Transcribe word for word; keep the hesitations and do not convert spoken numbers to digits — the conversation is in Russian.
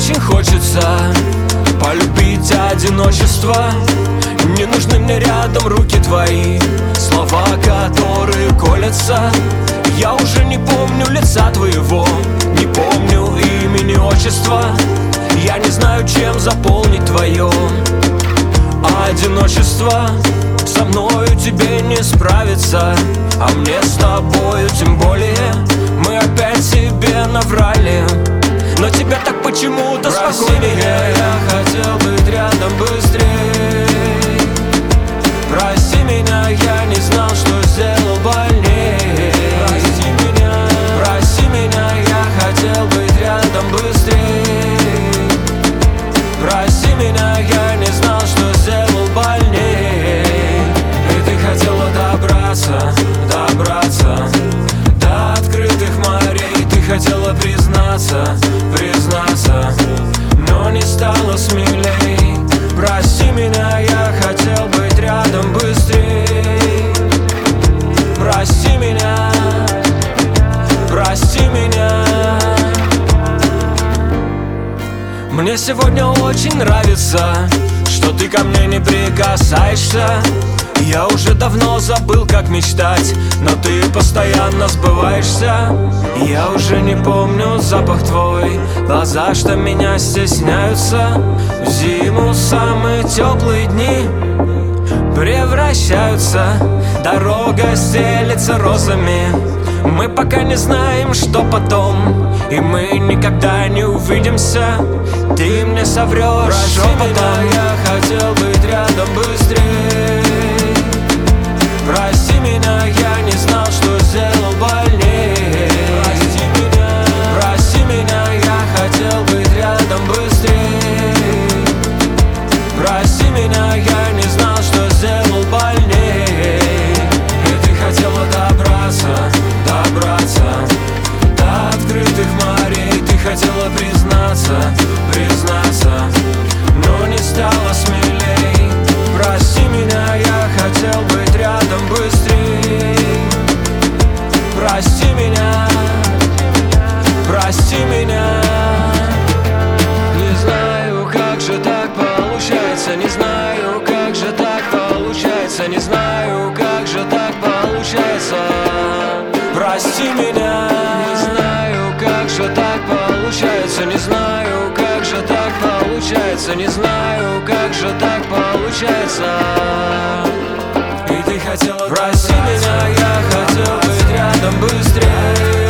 очень хочется полюбить одиночество. Не нужны мне рядом руки твои, слова, которые колятся. Я уже не помню лица твоего, не помню имени, отчества. Я не знаю, чем заполнить твое одиночество. Со мною тебе не справиться, а мне с тобою тем более. Мы опять себе наврали, но тебя так почему-то спокойнее. Я хотел быть рядом быстрее. Прости меня, я не знал, что сделал больнее. Прости меня, прости меня, я хотел быть рядом быстрее. Прости меня, я не знал, что сделал больнее. И ты хотела добраться, добраться до открытых морей. Ты хотела признаться, признаться, но не стала смелей. Прости меня, я хотел быть рядом быстрей. Прости меня, прости меня. Мне сегодня очень нравится, что ты ко мне не прикасаешься. Я уже давно забыл, как мечтать, но ты постоянно сбываешься. Я уже не помню запах твой, глаза, что меня стесняются. В зиму самые теплые дни превращаются, дорога стелется розами. Мы пока не знаем, что потом, и мы никогда не увидимся. Ты мне соврешь шепотом. Я хотел быть рядом быстрее. Прости меня, я не знал, что сделал больнее. Прости меня, прости меня, я хотел быть рядом быстрее. Прости меня, я не знал, что сделал больнее. И ты хотела добраться, добраться до открытых морей. Ты хотела признаться, признаться, но не стала смелей. Прости меня, я хотел быть рядом быстрее. Прости меня, прости меня. Не знаю, как же так получается. Не знаю, как же так получается. Не знаю, как же так получается. Прости меня. Не знаю, как же так получается. Не знаю, как же так получается. Не знаю, как же так получается. И ты хотела. Прости меня, я хотел быть рядом быстрее.